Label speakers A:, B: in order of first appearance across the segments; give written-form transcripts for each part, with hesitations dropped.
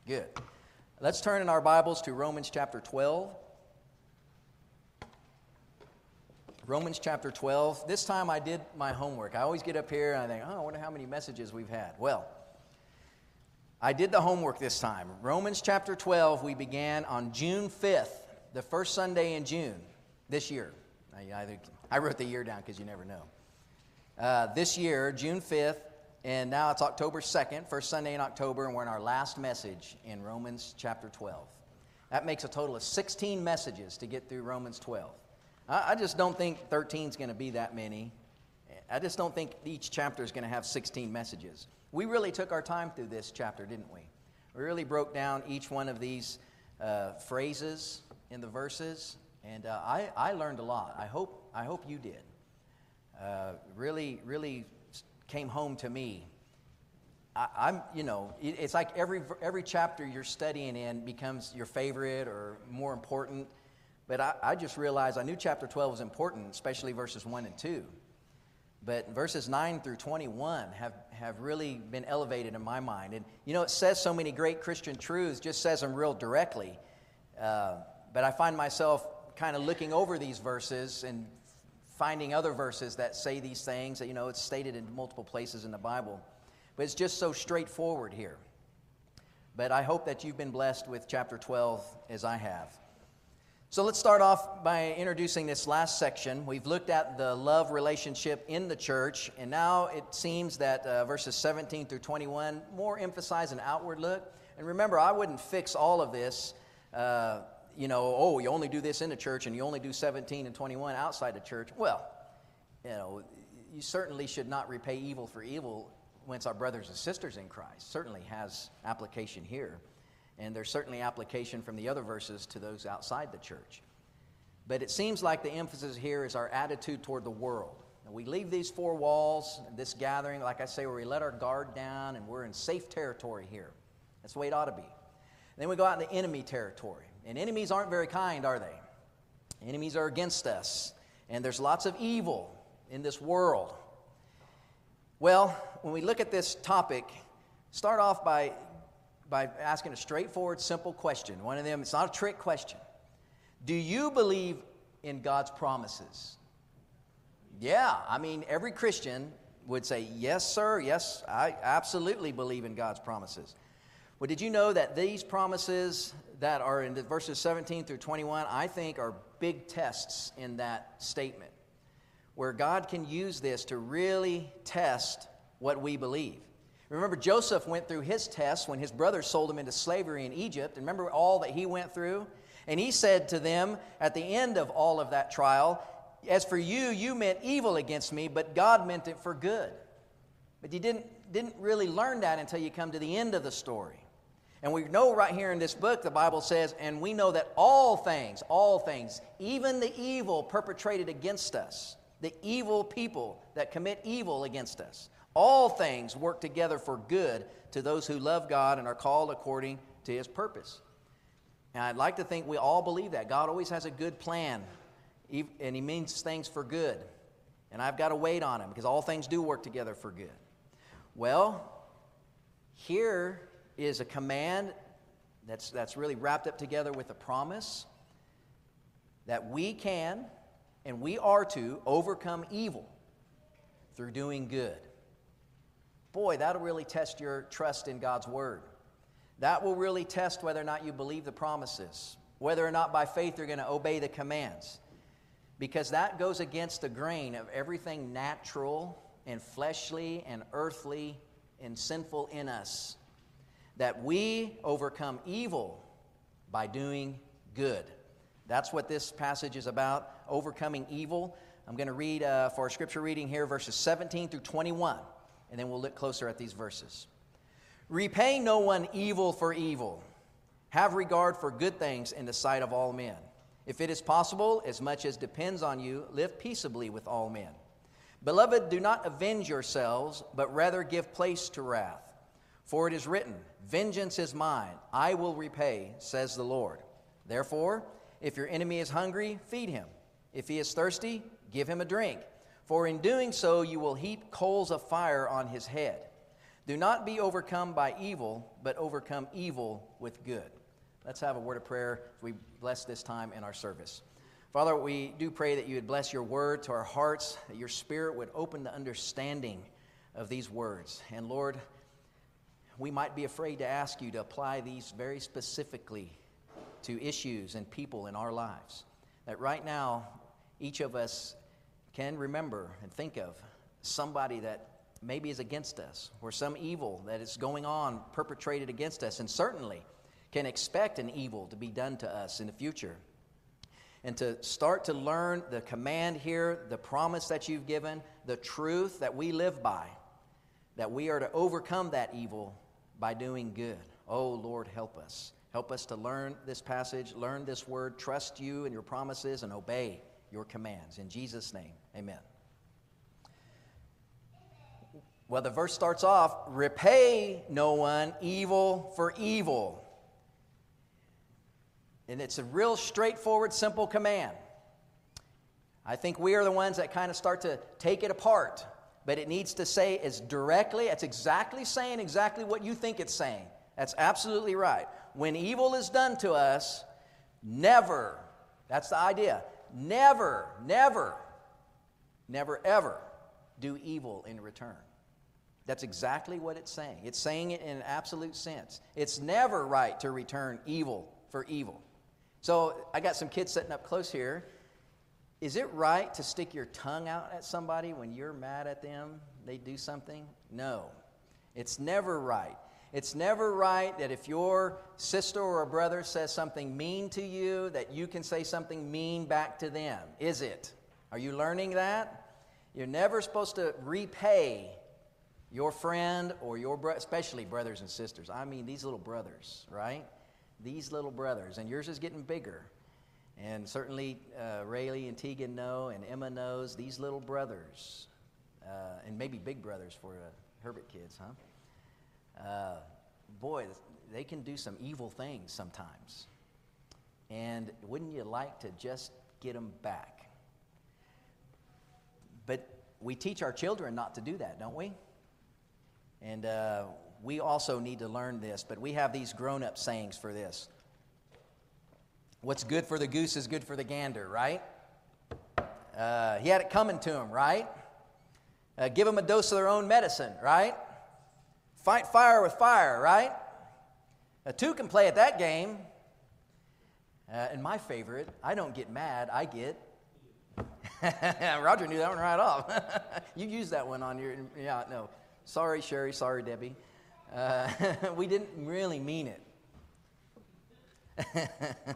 A: Good. Let's turn in our Bibles to Romans chapter 12. Romans chapter 12. This time I did my homework. I always get up here and I think, I wonder how many messages we've had. Well, I did the homework this time. Romans chapter 12, we began on June 5th, the first Sunday in June this year. I wrote the year down because you never know. This year, June 5th, and now it's October 2nd, first Sunday in October, and we're in our last message in Romans chapter 12. That makes a total of 16 messages to get through Romans 12. I just don't think 13 is going to be that many. I just don't think each chapter is going to have 16 messages. We really took our time through this chapter, didn't we? We really broke down each one of these phrases in the verses, and I learned a lot. I hope you did. Really came home to me. It's like every chapter you're studying in becomes your favorite or more important. But I just realized I knew chapter 12 was important, especially verses 1 and 2. But verses 9 through 21 have really been elevated in my mind. And, it says so many great Christian truths, just says them real directly. But I find myself kind of looking over these verses and finding other verses that say these things. That, it's stated in multiple places in the Bible. But it's just so straightforward here. But I hope that you've been blessed with chapter 12 as I have. So let's start off by introducing this last section. We've looked at the love relationship in the church, and now it seems that verses 17 through 21 more emphasize an outward look. And remember, I wouldn't fix all of this, you only do this in the church and you only do 17 and 21 outside the church. Well, you certainly should not repay evil for evil when it's our brothers and sisters in Christ. Certainly has application here. And there's certainly application from the other verses to those outside the church. But it seems like the emphasis here is our attitude toward the world. And we leave these four walls, this gathering, like I say, where we let our guard down and we're in safe territory here. That's the way it ought to be. And then we go out into enemy territory. And enemies aren't very kind, are they? Enemies are against us. And there's lots of evil in this world. Well, when we look at this topic, start off by asking a straightforward, simple question. One of them, it's not a trick question. Do you believe in God's promises? Yeah, every Christian would say, yes, sir, yes, I absolutely believe in God's promises. Well, did you know that these promises that are in the verses 17 through 21, I think are big tests in that statement, where God can use this to really test what we believe. Remember, Joseph went through his test when his brothers sold him into slavery in Egypt. And remember all that he went through? And he said to them at the end of all of that trial, as for you, you meant evil against me, but God meant it for good. But you didn't really learn that until you come to the end of the story. And we know right here in this book, the Bible says, and we know that all things, even the evil perpetrated against us, the evil people that commit evil against us, all things work together for good to those who love God and are called according to His purpose. And I'd like to think we all believe that. God always has a good plan, and He means things for good. And I've got to wait on Him because all things do work together for good. Well, here is a command that's really wrapped up together with a promise that we can and we are to overcome evil through doing good. Boy, that'll really test your trust in God's Word. That will really test whether or not you believe the promises, whether or not by faith you're going to obey the commands. Because that goes against the grain of everything natural and fleshly and earthly and sinful in us. That we overcome evil by doing good. That's what this passage is about, overcoming evil. I'm going to read for our scripture reading here verses 17 through 21. And then we'll look closer at these verses. Repay no one evil for evil. Have regard for good things in the sight of all men. If it is possible, as much as depends on you, live peaceably with all men. Beloved, do not avenge yourselves, but rather give place to wrath. For it is written, vengeance is mine, I will repay, says the Lord. Therefore, if your enemy is hungry, feed him. If he is thirsty, give him a drink. For in doing so, you will heap coals of fire on his head. Do not be overcome by evil, but overcome evil with good. Let's have a word of prayer as we bless this time in our service. Father, we do pray that you would bless your word to our hearts, that your Spirit would open the understanding of these words. And Lord, we might be afraid to ask you to apply these very specifically to issues and people in our lives. That right now, each of us can remember and think of somebody that maybe is against us, or some evil that is going on, perpetrated against us, and certainly can expect an evil to be done to us in the future. And to start to learn the command here, the promise that you've given, the truth that we live by, that we are to overcome that evil by doing good. Oh, Lord, help us. Help us to learn this passage, learn this word, trust you and your promises, and obey your commands. In Jesus' name, amen. Well, the verse starts off, repay no one evil for evil. And it's a real straightforward, simple command. I think we are the ones that kind of start to take it apart. But it needs to say as directly, it's exactly saying exactly what you think it's saying. That's absolutely right. When evil is done to us, never, that's the idea, never, ever do evil in return. That's exactly what it's saying. It's saying it in an absolute sense. It's never right to return evil for evil. So I got some kids sitting up close here. Is it right to stick your tongue out at somebody when you're mad at them, they do something? No. It's never right. It's never right that if your sister or a brother says something mean to you, that you can say something mean back to them. Is it? Are you learning that? You're never supposed to repay your friend or your especially brothers and sisters. I mean, these little brothers, right? These little brothers. And yours is getting bigger. And certainly Rayleigh and Tegan know, and Emma knows, these little brothers. And maybe big brothers for Herbert kids, huh? Boy, they can do some evil things sometimes. And wouldn't you like to just get them back? But we teach our children not to do that, don't we? And we also need to learn this, but we have these grown-up sayings for this. What's good for the goose is good for the gander, right? He had it coming to him, right? Give them a dose of their own medicine, right? Fight fire with fire, right? Two can play at that game. And my favorite, I don't get mad, I get... Roger knew that one right off. You used that one on your... Yeah, no. Sorry, Sherry. Sorry, Debbie. We didn't really mean it.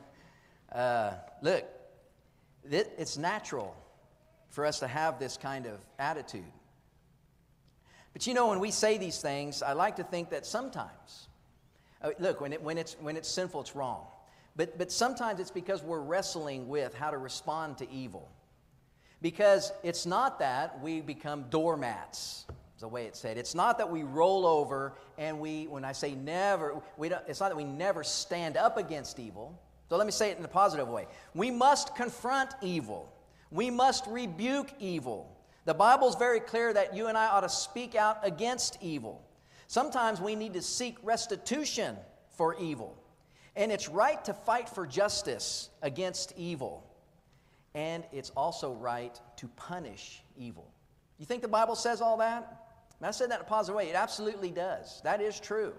A: Look, it's natural for us to have this kind of attitude. But you know, when we say these things, I like to think that sometimes, look, when it's sinful, it's wrong. But sometimes it's because we're wrestling with how to respond to evil. Because it's not that we become doormats. The way it's said. It's not that we roll over and when I say never, it's not that we never stand up against evil. So let me say it in a positive way. We must confront evil. We must rebuke evil. The Bible's very clear that you and I ought to speak out against evil. Sometimes we need to seek restitution for evil. And it's right to fight for justice against evil. And it's also right to punish evil. You think the Bible says all that? And I said that in a positive way. It absolutely does. That is true.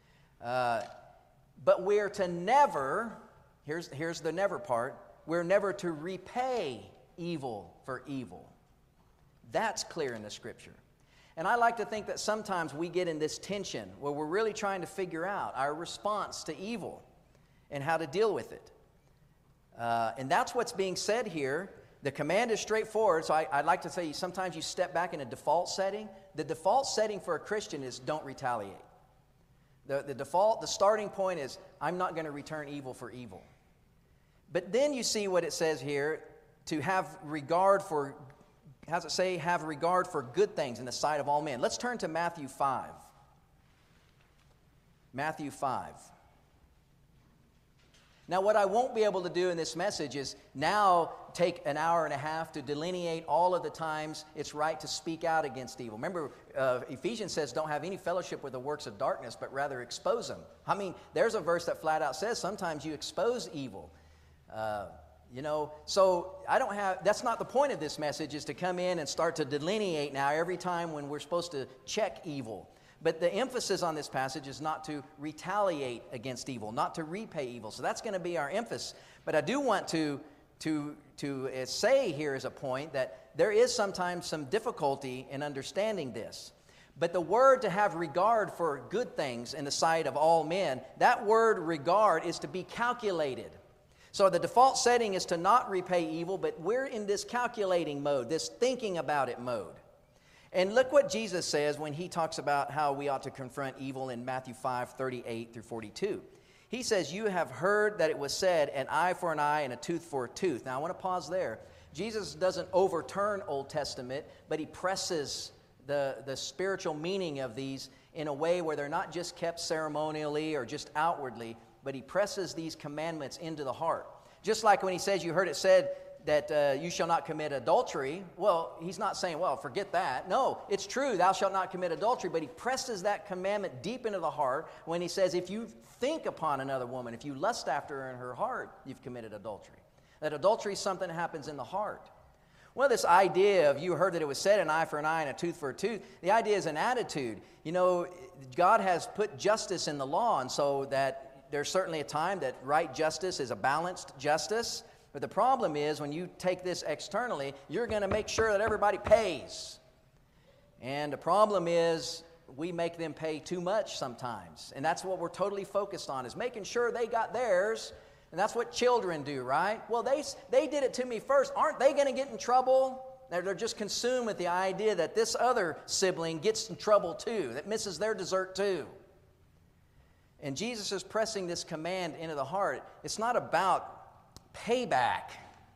A: But we're to never, here's the never part, we're never to repay evil for evil. That's clear in the Scripture. And I like to think that sometimes we get in this tension where we're really trying to figure out our response to evil and how to deal with it. And that's what's being said here. The command is straightforward, so I'd like to say sometimes you step back in a default setting. The default setting for a Christian is don't retaliate. The starting point is I'm not going to return evil for evil. But then you see what it says here, to have regard for, how does it say, have regard for good things in the sight of all men. Let's turn to Matthew 5. Matthew 5. Now, what I won't be able to do in this message is now take an hour and a half to delineate all of the times it's right to speak out against evil. Remember, Ephesians says, don't have any fellowship with the works of darkness, but rather expose them. I mean, there's a verse that flat out says sometimes you expose evil. So that's not the point of this message, is to come in and start to delineate now every time when we're supposed to check evil. But the emphasis on this passage is not to retaliate against evil, not to repay evil. So that's going to be our emphasis. But I do want to say here as a point that there is sometimes some difficulty in understanding this. But the word to have regard for good things in the sight of all men, that word regard is to be calculated. So the default setting is to not repay evil, but we're in this calculating mode, this thinking about it mode. And look what Jesus says when he talks about how we ought to confront evil in Matthew 5:38 through 42. He says, you have heard that it was said, an eye for an eye and a tooth for a tooth. Now I want to pause there. Jesus doesn't overturn Old Testament, but he presses the spiritual meaning of these in a way where they're not just kept ceremonially or just outwardly, but he presses these commandments into the heart. Just like when he says, you heard it said, that you shall not commit adultery. Well, he's not saying, well, forget that. No, it's true, thou shalt not commit adultery, but he presses that commandment deep into the heart when he says, if you think upon another woman, if you lust after her in her heart, you've committed adultery. That adultery is something that happens in the heart. Well, this idea of you heard that it was said, an eye for an eye and a tooth for a tooth, the idea is an attitude. You know, God has put justice in the law, and so that there's certainly a time that right justice is a balanced justice. But the problem is when you take this externally, you're going to make sure that everybody pays. And the problem is we make them pay too much sometimes. And that's what we're totally focused on, is making sure they got theirs. And that's what children do, right? Well, they did it to me first. Aren't they going to get in trouble? They're just consumed with the idea that this other sibling gets in trouble too, that misses their dessert too. And Jesus is pressing this command into the heart. It's not about payback.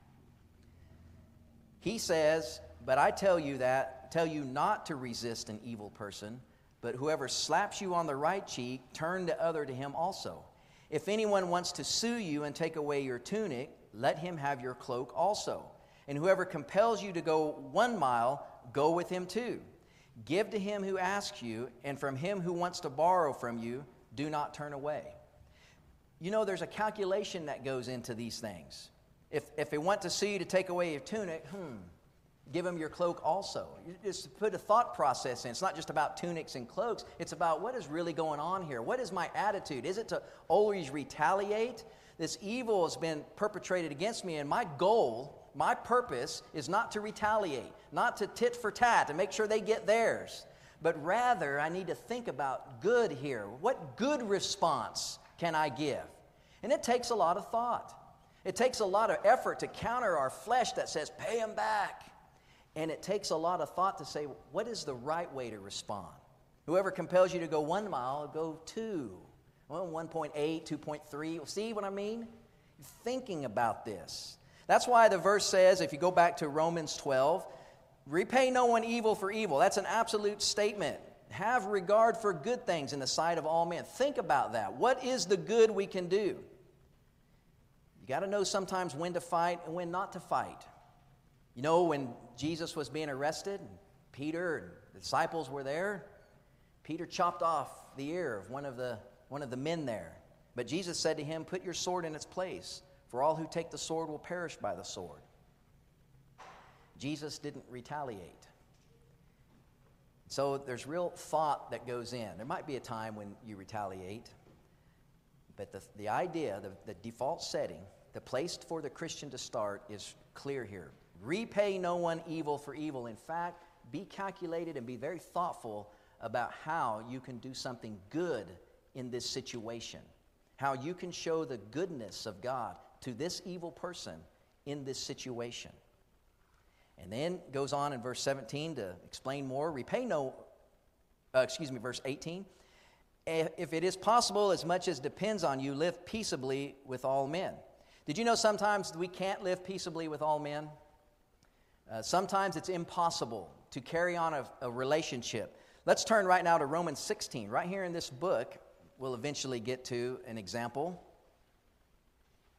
A: He says, but I tell you not to resist an evil person, but whoever slaps you on the right cheek, turn the other to him also. If anyone wants to sue you and take away your tunic, let him have your cloak also. And whoever compels you to go 1 mile, go with him 2. Give to him who asks you, and from him who wants to borrow from you, do not turn away. You know, there's a calculation that goes into these things. If they want to sue you to take away your tunic, give them your cloak also. You just put a thought process in. It's not just about tunics and cloaks. It's about what is really going on here. What is my attitude? Is it to always retaliate? This evil has been perpetrated against me, and my goal, my purpose, is not to retaliate, not to tit for tat, to make sure they get theirs. But rather, I need to think about good here. What good response can I give? And it takes a lot of thought. It takes a lot of effort to counter our flesh that says, pay them back. And it takes a lot of thought to say, what is the right way to respond? Whoever compels you to go 1 mile, go 2. Well, 1.8, 2.3. See what I mean? Thinking about this. That's why the verse says, if you go back to Romans 12, repay no one evil for evil. That's an absolute statement. Have regard for good things in the sight of all men. Think about that. What is the good we can do? You got to know sometimes when to fight and when not to fight. You know, when Jesus was being arrested, and Peter and the disciples were there, Peter chopped off the ear of one of the men there. But Jesus said to him, put your sword in its place, for all who take the sword will perish by the sword. Jesus didn't retaliate. So there's real thought that goes in. There might be a time when you retaliate, but the idea, the default setting, the place for the Christian to start is clear here. Repay no one evil for evil. In fact, be calculated and be very thoughtful about how you can do something good in this situation, how you can show the goodness of God to this evil person in this situation. And then goes on in verse 17 to explain more. Verse 18. If it is possible, as much as depends on you, live peaceably with all men. Did you know sometimes we can't live peaceably with all men? Sometimes it's impossible to carry on a relationship. Let's turn right now to Romans 16. Right here in this book, we'll eventually get to an example.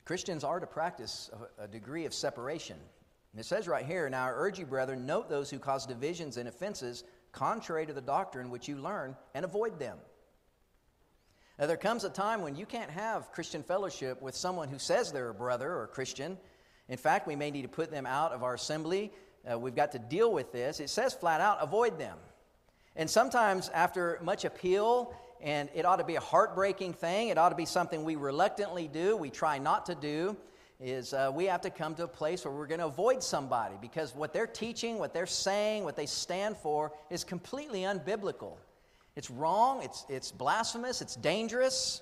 A: Christians are to practice a degree of separation. And it says right here, "Now I urge you, brethren, note those who cause divisions and offenses contrary to the doctrine which you learn, and avoid them." Now, there comes a time when you can't have Christian fellowship with someone who says they're a brother or a Christian. In fact, we may need to put them out of our assembly. We've got to deal with this. It says flat out, avoid them. And sometimes after much appeal, and it ought to be a heartbreaking thing, it ought to be something we reluctantly do, we try not to do, is we have to come to a place where we're going to avoid somebody because what they're teaching, what they're saying, what they stand for is completely unbiblical. It's wrong, it's blasphemous, it's dangerous.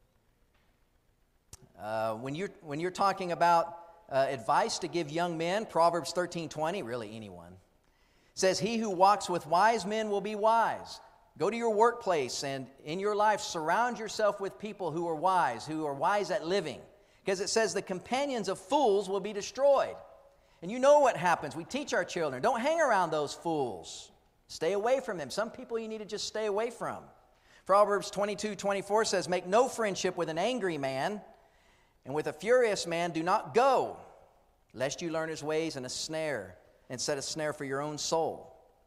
A: When you're talking about advice to give young men, Proverbs 13:20, really anyone, says, "He who walks with wise men will be wise." Go to your workplace and in your life surround yourself with people who are wise at living. Because it says the companions of fools will be destroyed. And you know what happens. We teach our children, don't hang around those fools. Stay away from them. Some people you need to just stay away from. Proverbs 22:24 says, "Make no friendship with an angry man, and with a furious man do not go, lest you learn his ways and set a snare for your own soul."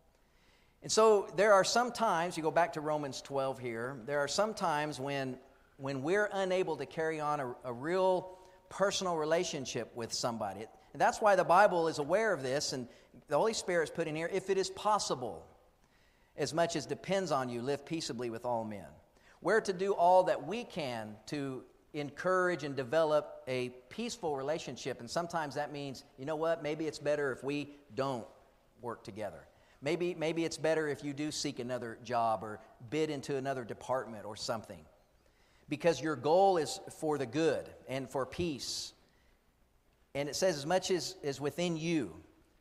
A: And so there are some times, you go back to Romans 12 here, there are some times when we're unable to carry on a real personal relationship with somebody. And that's why the Bible is aware of this, and the Holy Spirit is put in here, if it is possible, as much as depends on you, live peaceably with all men. We're to do all that we can to encourage and develop a peaceful relationship, and sometimes that means, you know what, maybe it's better if we don't work together. Maybe it's better if you do seek another job or bid into another department or something. Because your goal is for the good and for peace. And it says as much as within you,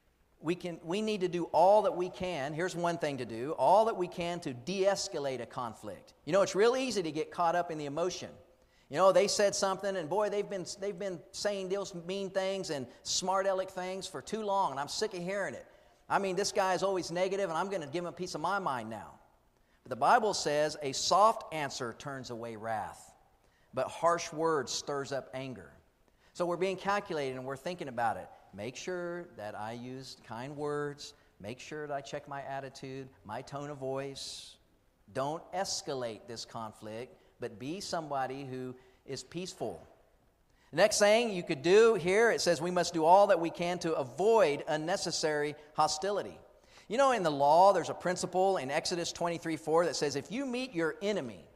A: we need to do all that we can. Here's one thing to do, all that we can to de-escalate a conflict. You know, it's real easy to get caught up in the emotion. You know, they said something, and boy, they've been saying those mean things and smart aleck things for too long, and I'm sick of hearing it. I mean, this guy is always negative, and I'm going to give him a piece of my mind now. But the Bible says a soft answer turns away wrath, but harsh words stirs up anger. So we're being calculated, and we're thinking about it. Make sure that I use kind words. Make sure that I check my attitude, my tone of voice. Don't escalate this conflict, but be somebody who is peaceful. The next thing you could do here, it says we must do all that we can to avoid unnecessary hostility. You know, in the law, there's a principle in Exodus 23:4 that says if you meet your enemy's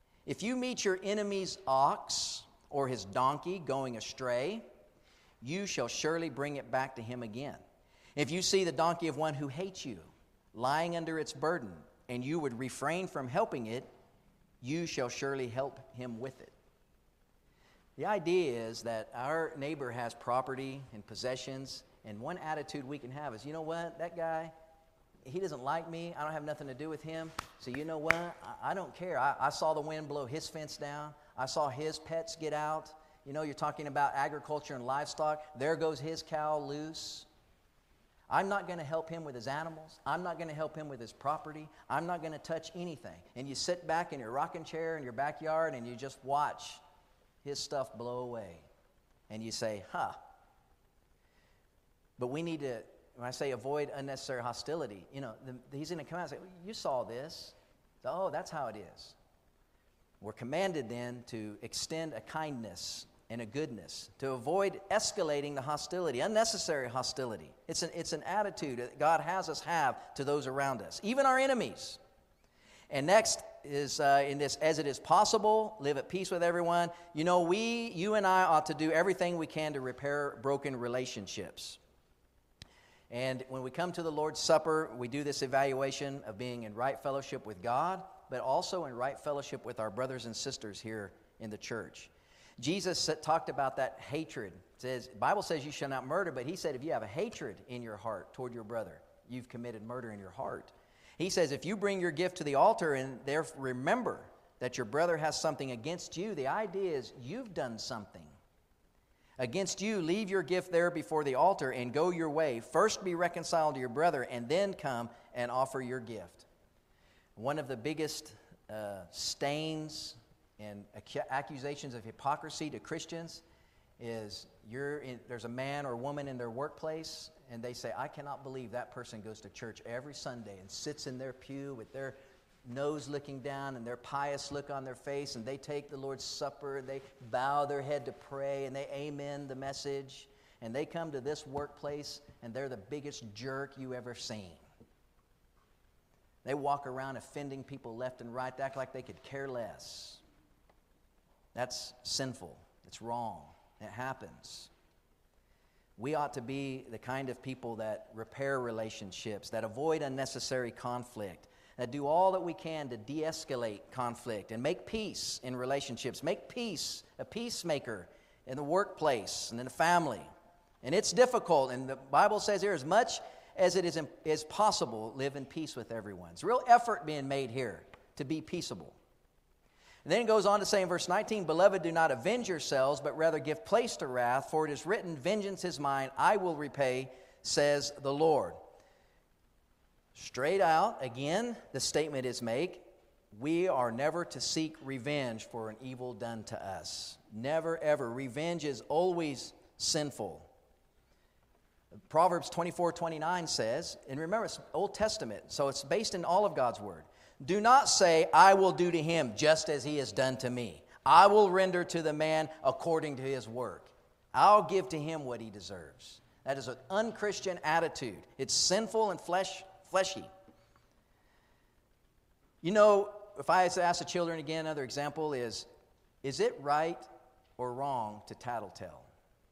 A: ox or his donkey going astray, you shall surely bring it back to him again. If you see the donkey of one who hates you lying under its burden, and you would refrain from helping it, you shall surely help him with it. The idea is that our neighbor has property and possessions, and one attitude we can have is, you know what, that guy, he doesn't like me, I don't have nothing to do with him, so you know what, I don't care. I saw the wind blow his fence down, I saw his pets get out. You know, you're talking about agriculture and livestock, there goes his cow loose. I'm not going to help him with his animals. I'm not going to help him with his property. I'm not going to touch anything. And you sit back in your rocking chair in your backyard and you just watch his stuff blow away. And you say, But we need to, when I say avoid unnecessary hostility, you know, he's going to come out and say, you saw this. So, oh, that's how it is. We're commanded then to extend a kindness and a goodness, to avoid escalating the hostility, unnecessary hostility. It's an attitude that God has us have to those around us, even our enemies. And next is in this, as it is possible, live at peace with everyone. You know, you and I ought to do everything we can to repair broken relationships. And when we come to the Lord's Supper, we do this evaluation of being in right fellowship with God, but also in right fellowship with our brothers and sisters here in the church. Jesus talked about that hatred. The Bible says you shall not murder, but he said if you have a hatred in your heart toward your brother, you've committed murder in your heart. He says if you bring your gift to the altar and therefore remember that your brother has something against you, the idea is you've done something against you. Leave your gift there before the altar and go your way. First be reconciled to your brother and then come and offer your gift. One of the biggest stains and accusations of hypocrisy to Christians is there's a man or woman in their workplace, and they say, I cannot believe that person goes to church every Sunday and sits in their pew with their nose looking down and their pious look on their face, and they take the Lord's Supper, and they bow their head to pray, and they amen the message, and they come to this workplace, and they're the biggest jerk you ever seen. They walk around offending people left and right, act like they could care less. That's sinful. It's wrong. It happens. We ought to be the kind of people that repair relationships, that avoid unnecessary conflict, that do all that we can to de-escalate conflict and make peace in relationships. Make peace, a peacemaker in the workplace and in the family. And it's difficult, and the Bible says here, as much as it is possible, live in peace with everyone. There's real effort being made here to be peaceable. And then it goes on to say in verse 19, Beloved, do not avenge yourselves, but rather give place to wrath, for it is written, Vengeance is mine, I will repay, says the Lord. Straight out, again, the statement is made, we are never to seek revenge for an evil done to us. Never, ever. Revenge is always sinful. Proverbs 24:29 says, and remember, it's Old Testament, so it's based in all of God's Word. Do not say, I will do to him just as he has done to me. I will render to the man according to his work. I'll give to him what he deserves. That is an unchristian attitude. It's sinful and fleshy. You know, if I ask the children again, another example is it right or wrong to tattletale?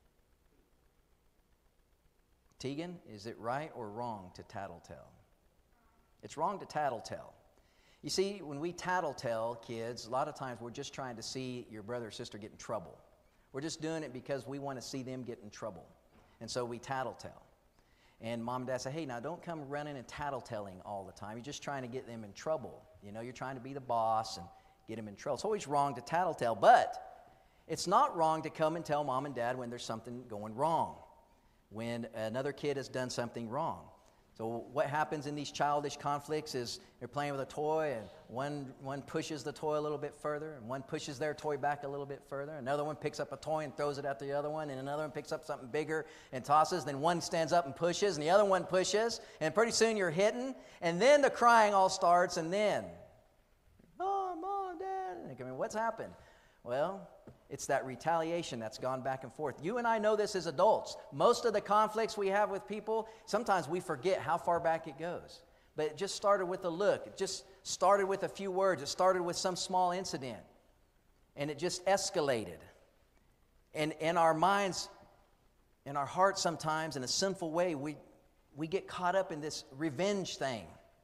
A: Tegan, is it right or wrong to tattletale? It's wrong to tattletale. You see, when we tattletale kids, a lot of times we're just trying to see your brother or sister get in trouble. We're just doing it because we want to see them get in trouble. And so we tattletale. And mom and dad say, hey, now don't come running and tattletaling all the time. You're just trying to get them in trouble. You know, you're trying to be the boss and get them in trouble. It's always wrong to tattletale, but it's not wrong to come and tell mom and dad when there's something going wrong, when another kid has done something wrong. So what happens in these childish conflicts is they're playing with a toy, and one pushes the toy a little bit further, and one pushes their toy back a little bit further. Another one picks up a toy and throws it at the other one, and another one picks up something bigger and tosses. Then one stands up and pushes, and the other one pushes, and pretty soon you're hitting, and then the crying all starts, and then, Mom, Dad. I mean, what's happened? Well, it's that retaliation that's gone back and forth. You and I know this as adults. Most of the conflicts we have with people, sometimes we forget how far back it goes. But it just started with a look. It just started with a few words. It started with some small incident. And it just escalated. And in our minds, in our hearts sometimes, in a sinful way, we get caught up in this revenge thing.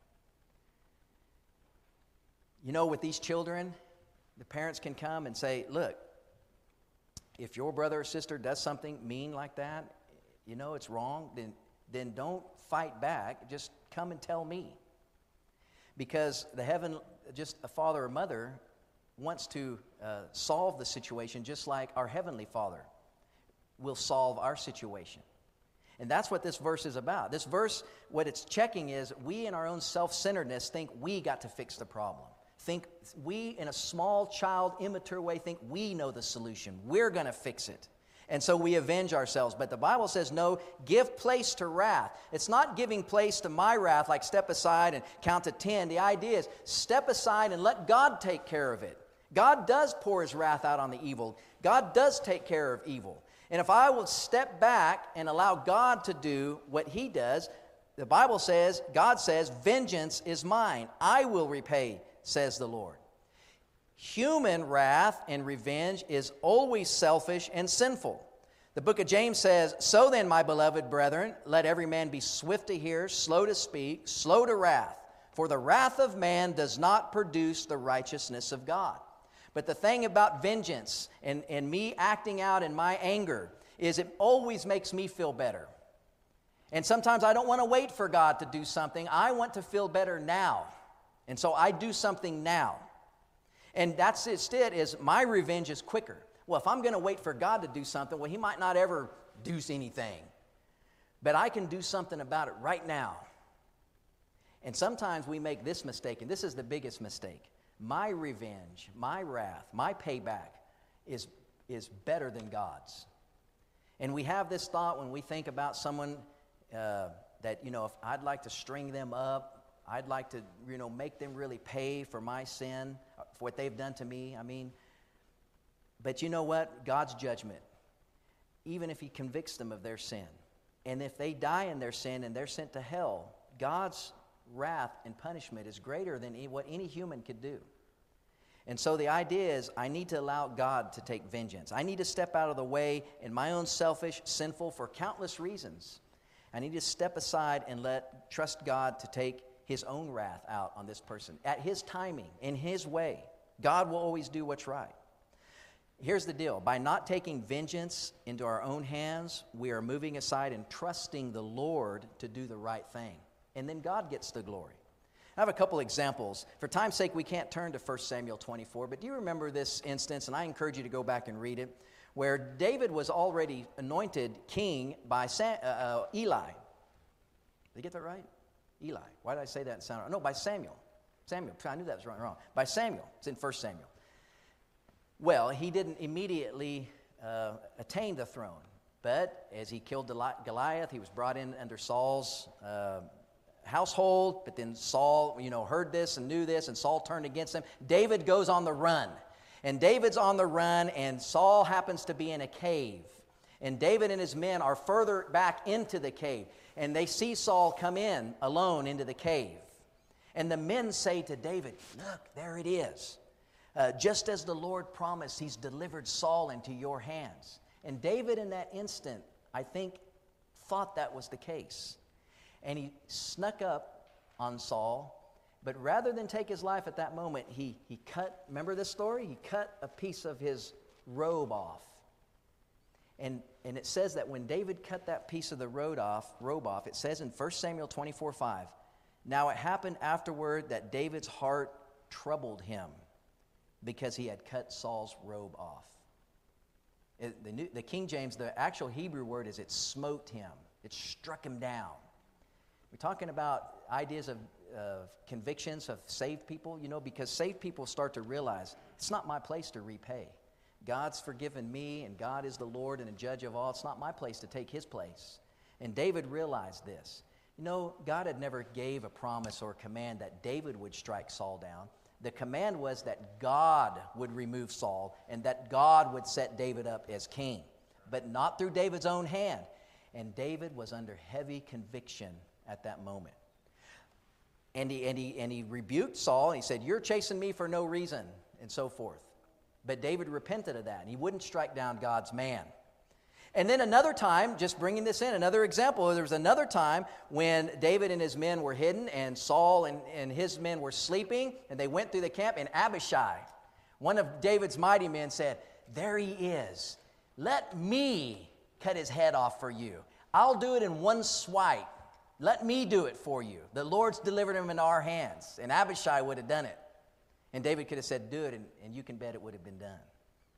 A: You know, with these children, the parents can come and say, look, if your brother or sister does something mean like that, you know it's wrong, then don't fight back. Just come and tell me. Because just a father or mother wants to solve the situation just like our Heavenly Father will solve our situation. And that's what this verse is about. This verse, what it's checking is we in our own self-centeredness think we got to fix the problem. Think we, in a small child, immature way, think we know the solution. We're going to fix it. And so we avenge ourselves. But the Bible says, no, give place to wrath. It's not giving place to my wrath, like step aside and count to 10. The idea is step aside and let God take care of it. God does pour his wrath out on the evil. God does take care of evil. And if I will step back and allow God to do what he does, the Bible says, God says, vengeance is mine. I will repay, says the Lord. Human wrath and revenge is always selfish and sinful. The book of James says, so then, my beloved brethren, let every man be swift to hear, slow to speak, slow to wrath. For the wrath of man does not produce the righteousness of God. But the thing about vengeance and me acting out in my anger is it always makes me feel better. And sometimes I don't want to wait for God to do something. I want to feel better now. And so I do something now. And that's it, is my revenge is quicker. Well, if I'm going to wait for God to do something, well, he might not ever do anything. But I can do something about it right now. And sometimes we make this mistake, and this is the biggest mistake. My revenge, my wrath, my payback is better than God's. And we have this thought when we think about someone that, if I'd like to string them up, I'd like to, make them really pay for my sin, for what they've done to me. But you know what? God's judgment, even if he convicts them of their sin, and if they die in their sin and they're sent to hell, God's wrath and punishment is greater than what any human could do. And so the idea is I need to allow God to take vengeance. I need to step out of the way in my own selfish, sinful, for countless reasons. I need to step aside and trust God to take his own wrath out on this person at his timing, in his way. God will always do what's right. Here's the deal. By not taking vengeance into our own hands, we are moving aside and trusting the Lord to do the right thing. And then God gets the glory. I have a couple examples. For time's sake, we can't turn to 1 Samuel 24, but do you remember this instance? And I encourage you to go back and read it, where David was already anointed king by Eli. Did I get that right? Eli. Why did I say that? No, by Samuel. Samuel. I knew that was wrong. By Samuel. It's in 1 Samuel. Well, he didn't immediately attain the throne, but as he killed Goliath, he was brought in under Saul's household, but then Saul, heard this and knew this, and Saul turned against him. David goes on the run, and David's on the run, and Saul happens to be in a cave, and David and his men are further back into the cave, and they see Saul come in alone into the cave, and the men say to David, "Look, there it is. Just as the Lord promised, he's delivered Saul into your hands." And David in that instant, I think, thought that was the case. And he snuck up on Saul, but rather than take his life at that moment, he cut, remember this story? He cut a piece of his robe off. And it says that when David cut that piece of the robe off, it says in 1 Samuel 24:5, "Now it happened afterward that David's heart troubled him, because he had cut Saul's robe off." The King James, the actual Hebrew word is it smote him. It struck him down. We're talking about ideas of convictions of saved people, because saved people start to realize it's not my place to repay. God's forgiven me, and God is the Lord and the judge of all. It's not my place to take his place. And David realized this. God had never gave a promise or a command that David would strike Saul down. The command was that God would remove Saul and that God would set David up as king, but not through David's own hand. And David was under heavy conviction at that moment. And he rebuked Saul, and he said, "You're chasing me for no reason," and so forth. But David repented of that, and he wouldn't strike down God's man. And then another time, just bringing this in, another example, there was another time when David and his men were hidden, and Saul and his men were sleeping, and they went through the camp, and Abishai, one of David's mighty men, said, "There he is. Let me cut his head off for you. I'll do it in one swipe. Let me do it for you. The Lord's delivered him into our hands." And Abishai would have done it. And David could have said, "Do it," and you can bet it would have been done.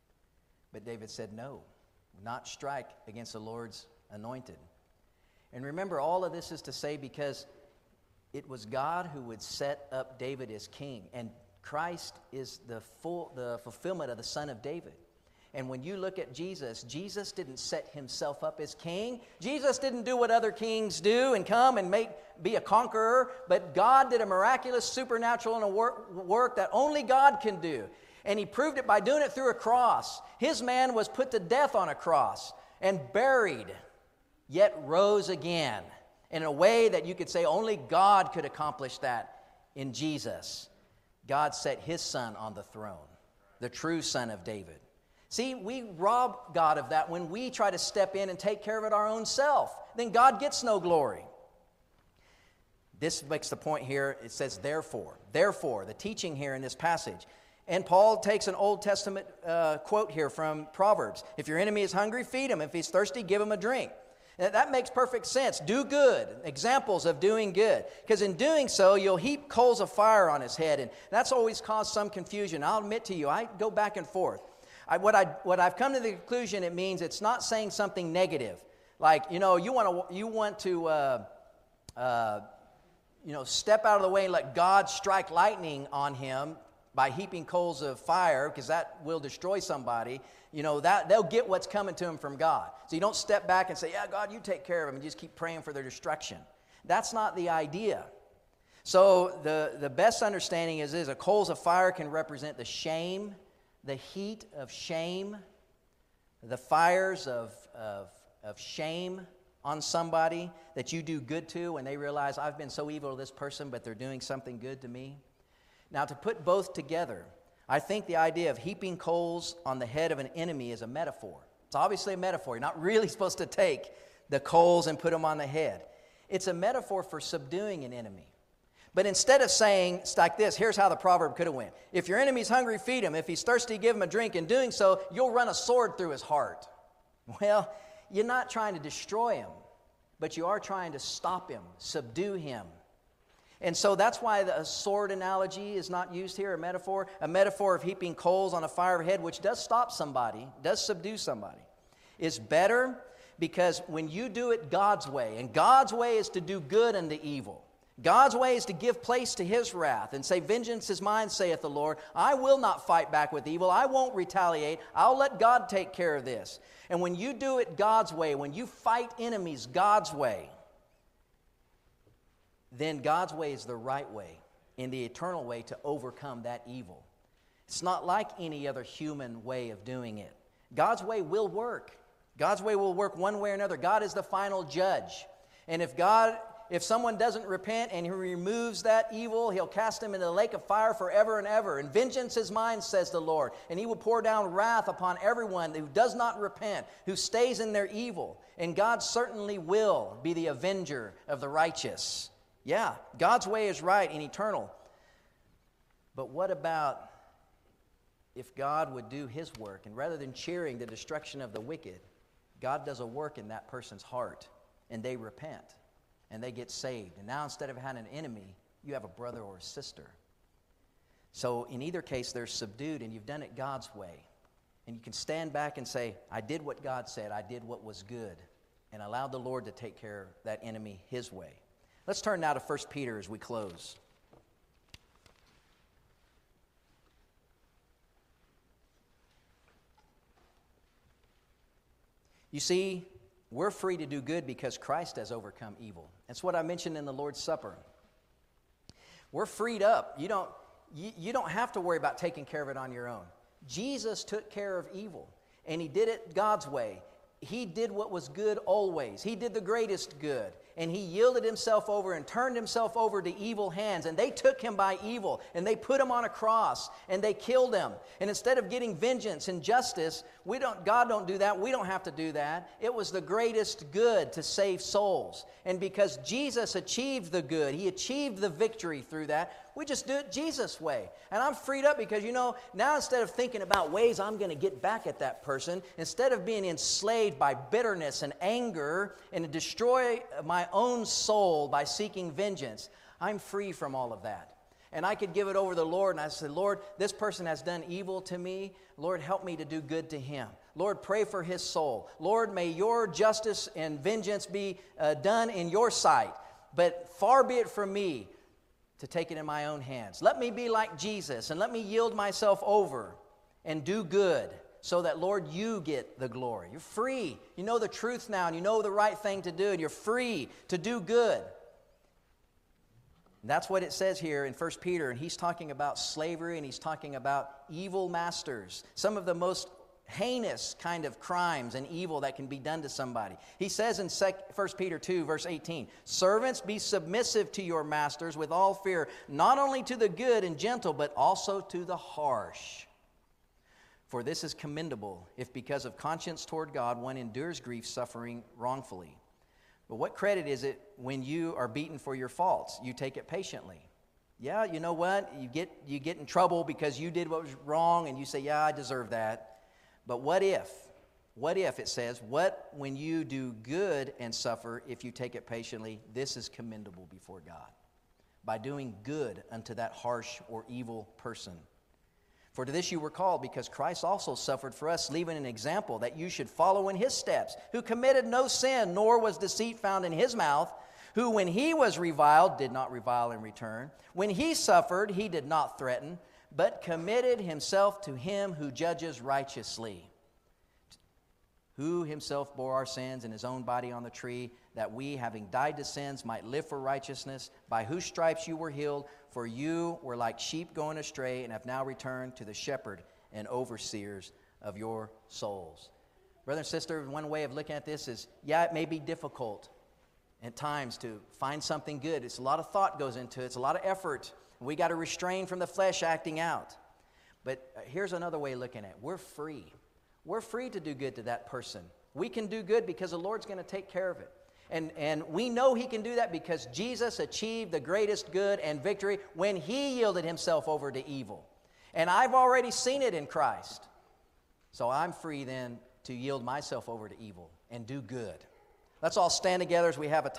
A: But David said, "No. Not strike against the Lord's anointed." And remember, all of this is to say because it was God who would set up David as king, and Christ is the fulfillment of the Son of David. And when you look at Jesus, Jesus didn't set himself up as king. Jesus didn't do what other kings do and come and be a conqueror, but God did a miraculous, supernatural and a work that only God can do. And he proved it by doing it through a cross. His man was put to death on a cross and buried, yet rose again in a way that you could say only God could accomplish that in Jesus. God set his Son on the throne, the true Son of David. See, we rob God of that when we try to step in and take care of it our own self. Then God gets no glory. This makes the point here. It says, therefore, the teaching here in this passage. And Paul takes an Old Testament quote here from Proverbs. If your enemy is hungry, feed him. If he's thirsty, give him a drink. And that makes perfect sense. Do good. Examples of doing good. Because in doing so, you'll heap coals of fire on his head. And that's always caused some confusion. I'll admit to you, I go back and forth. What I've come to the conclusion, it means it's not saying something negative. Like, you want to step out of the way and let God strike lightning on him. by heaping coals of fire, because that will destroy somebody, that they'll get what's coming to them from God. So you don't step back and say, yeah, God, you take care of them, and just keep praying for their destruction. That's not the idea. So the best understanding is a coals of fire can represent the shame, the heat of shame, the fires of shame on somebody that you do good to when they realize, I've been so evil to this person, but they're doing something good to me. Now, to put both together, I think the idea of heaping coals on the head of an enemy is a metaphor. It's obviously a metaphor. You're not really supposed to take the coals and put them on the head. It's a metaphor for subduing an enemy. But instead of saying, it's like this, here's how the proverb could have went. If your enemy's hungry, feed him. If he's thirsty, give him a drink. In doing so, you'll run a sword through his heart. Well, you're not trying to destroy him, but you are trying to stop him, subdue him. And so that's why the sword analogy is not used here, a metaphor of heaping coals on a fire head, which does stop somebody, does subdue somebody, is better because when you do it God's way, and God's way is to do good unto evil, God's way is to give place to His wrath and say, vengeance is mine, saith the Lord. I will not fight back with evil. I won't retaliate. I'll let God take care of this. And when you do it God's way, when you fight enemies God's way, then God's way is the right way, in the eternal way to overcome that evil. It's not like any other human way of doing it. God's way will work. God's way will work one way or another. God is the final judge. And if someone doesn't repent and He removes that evil, He'll cast them into the lake of fire forever and ever. And vengeance is mine, says the Lord. And He will pour down wrath upon everyone who does not repent, who stays in their evil. And God certainly will be the avenger of the righteous. Yeah, God's way is right and eternal. But what about if God would do His work, and rather than cheering the destruction of the wicked, God does a work in that person's heart, and they repent, and they get saved. And now instead of having an enemy, you have a brother or a sister. So in either case, they're subdued, and you've done it God's way. And you can stand back and say, I did what God said, I did what was good, and allowed the Lord to take care of that enemy His way. Let's turn now to 1 Peter as we close. You see, we're free to do good because Christ has overcome evil. That's what I mentioned in the Lord's Supper. We're freed up. You don't have to worry about taking care of it on your own. Jesus took care of evil, and He did it God's way. He did what was good always. He did the greatest good. And He yielded Himself over and turned Himself over to evil hands. And they took Him by evil. And they put Him on a cross. And they killed Him. And instead of getting vengeance and justice, God don't do that. We don't have to do that. It was the greatest good to save souls. And because Jesus achieved the good, He achieved the victory through that, we just do it Jesus' way. And I'm freed up because, now instead of thinking about ways I'm going to get back at that person, instead of being enslaved by bitterness and anger and to destroy my own soul by seeking vengeance, I'm free from all of that. And I could give it over to the Lord, and I said, Lord, this person has done evil to me. Lord, help me to do good to him. Lord, pray for his soul. Lord, may your justice and vengeance be done in your sight. But far be it from me to take it in my own hands. Let me be like Jesus, and let me yield myself over and do good so that, Lord, you get the glory. You're free. You know the truth now, and you know the right thing to do, and you're free to do good. And that's what it says here in 1 Peter, and he's talking about slavery, and he's talking about evil masters, some of the most heinous kind of crimes and evil that can be done to somebody. He says in 1 Peter 2, verse 18, servants, be submissive to your masters with all fear, not only to the good and gentle, but also to the harsh. For this is commendable, if because of conscience toward God one endures grief, suffering wrongfully. But what credit is it when you are beaten for your faults? You take it patiently. Yeah, you know what? You get in trouble because you did what was wrong, and you say, yeah, I deserve that. But what if, it says, what when you do good and suffer, if you take it patiently, this is commendable before God, by doing good unto that harsh or evil person. For to this you were called, because Christ also suffered for us, leaving an example that you should follow in his steps, who committed no sin, nor was deceit found in his mouth, who when he was reviled, did not revile in return. When he suffered, he did not threaten, but committed himself to him who judges righteously, who himself bore our sins in his own body on the tree, that we, having died to sins, might live for righteousness, by whose stripes you were healed. For you were like sheep going astray, and have now returned to the shepherd and overseers of your souls. Brother and sister, one way of looking at this is, yeah, it may be difficult at times to find something good. It's a lot of thought goes into it. It's a lot of effort. We got to restrain from the flesh acting out. But here's another way of looking at it. We're free. We're free to do good to that person. We can do good because the Lord's going to take care of it. And we know he can do that because Jesus achieved the greatest good and victory when he yielded himself over to evil. And I've already seen it in Christ. So I'm free then to yield myself over to evil and do good. Let's all stand together as we have a time.